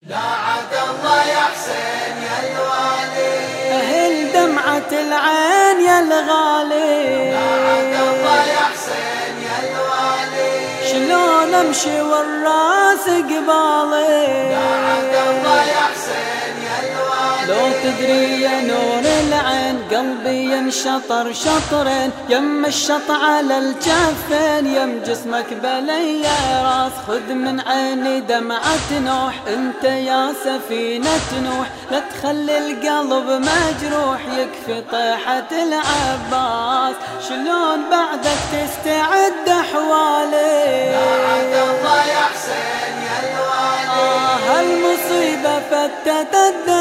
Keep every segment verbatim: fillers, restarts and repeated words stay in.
لا عد الله يا حسين يا الوالي، أهل دمعة العين يا الغالي. لا عد الله يا حسين يا الوالي، شلون امشي والراس قبالي. لا عد الله يا حسين يا الوالي، لو تدري يا نور العين قلبي ينشطر شطرين، يم الشط على الجفين، يم جسمك بلي راس. خذ من عيني دمعة نوح، انت يا سفينة نوح، لا تخلي القلب مجروح، يكفي طيحة العباس. شلون بعدك تستعد احوالي. لا عد الله يا حسين يا الوالي، آه هالمصيبة فتت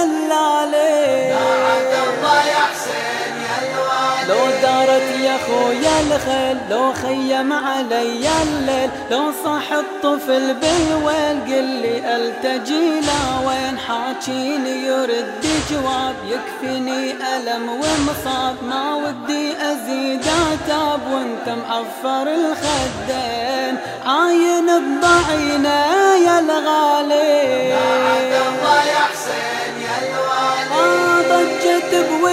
الدلالي. لا عد الله يا حسين يا الوالي، لو دارت يا خويا الخيل، لو خيم علي الليل، لو صاح الطفل بالويل، قل لي التجي لا وين. حاجيني يرد جواب، يكفيني ألم ومصاب، ما ودي أزيد عتاب وانت معفر الخدين، عاين بضعينا يا الغالي. لا عد الله يا حسين يا الوالي، ما ضجت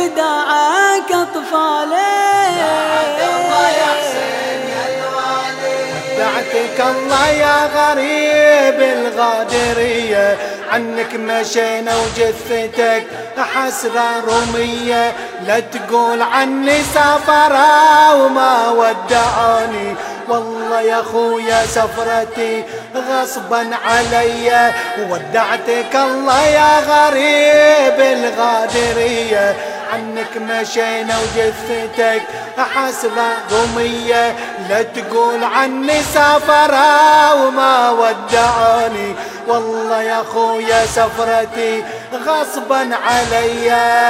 بوداعك أطفالي. الله يا حسين يا الوالي، ودعتك الله يا غريب الغادرية، عنك مشينا وجثتك حسرة رمية، لا تقول عني سفرة وما ودعوني، والله يا خويا سفرتي غصبا علي. ودعتك الله يا غريب الغادرية، عنك مشينا وجثتك حسرة رمية، لا تقول عني سفرة وما ودعوني، والله يا خويا سفرتي غصبا علي.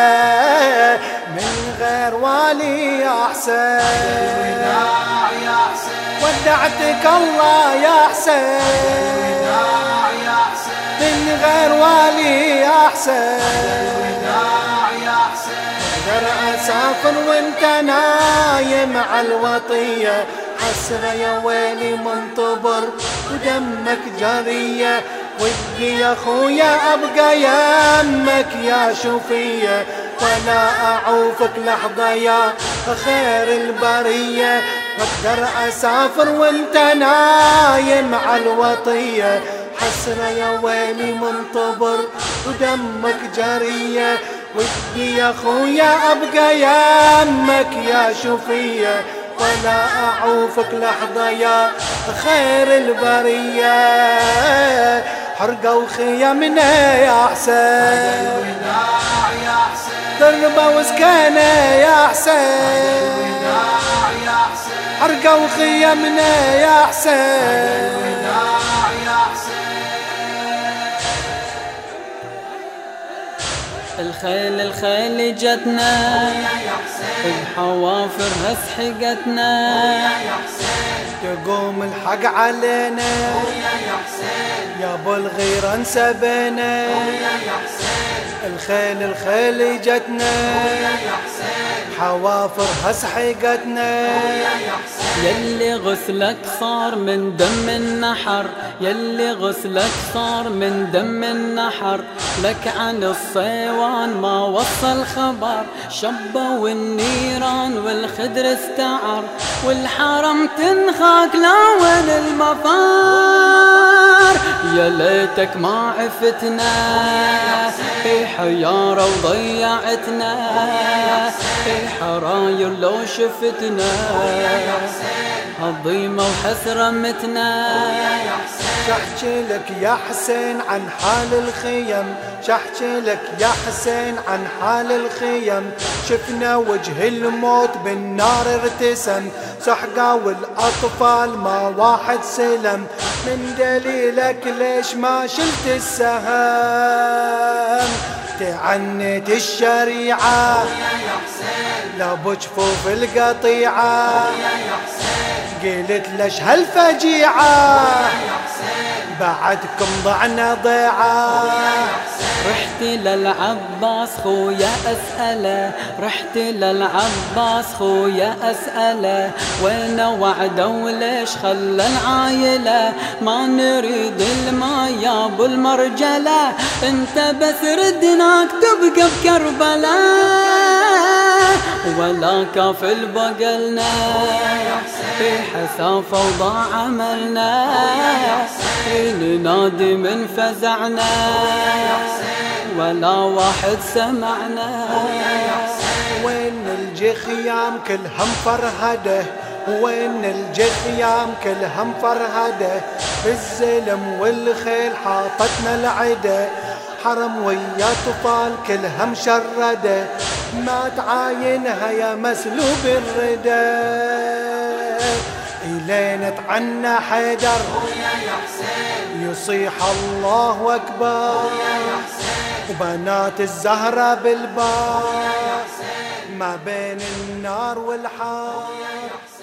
من غير والي يا حسين، يا حسين ودعتك الله يا حسين، يا حسين، من غير والي يا حسين. يا حسين، اقدر اسافر وانت نايم على الوطية، حسرة يا ويلي منتظر ودمك جرية، ودي يا خويا ابقى يمك يا شوفية، ولا اعوفك لحظة يا خير البرية. اقدر اسافر وانت نايم على الوطية، حسرة يا ويلي منتظر ودمك جرية، ودي يا خويا ابقى يمك يا شوفية، ولا اعوفك لحظة يا خير البرية. حرقوا خيمنا يا حسين، يا حسين، دربة وسكانة يا حسين، يا حسين، حرقوا خيمنا يا حسين. يا حسين، الخيل الخيل جتنا بحوافرها سحقتنا، تقوم الحق علينا يا ابو الغيرة انسبنا، الخيل الخيل جتنا حوافرها سحقتنا، يلي غسلك صار من دم النحر، يلي غسلك صار من دم النحر، لك عن الصيوان ما وصل خبر، شبوا النيران والخدر استعر، والحرم تنخاك لون المفار. يا ليتك ما عفتنا في حيارة وضيعتنا، في حراير لو شفتنا هالضيمة وحسرة متنا. شحكي لك يا حسين عن حال الخيم، شحكي لك يا حسين عن حال الخيم، شفنا وجه الموت بالنار ارتسم، سحقة والأطفال ما واحد سلم، من دليلك ليش ما شلت السهم، تعنت الشريعة لا بجفوف القطيعة، قلت ليش هالفجيعة بعدكم ضعنا ضيعة، رحت للعباس خويا أسأله، رحت للعباس خويا أسأله، وين وعده وليش خلى العايلة ما نريد الماء يا ابو المرجلة، انت بس ردناك تبقى بكربلاء ولا كافل بقلنا في حسافة وضاع عملنا، ننادي من فزعنا ولا واحد سمعنا. وين الجخيام كلها مفرهده، وين الجخيام كلها مفرهده، بالزلم والخيل حاطتنا العده، حرم ويا طفال كلها مشرده، ما تعاينها يا مسلوب الردى، إلين تعنى حيدر يصيح الله أكبر، وبنات الزهرة بالبار ما بين النار والحار.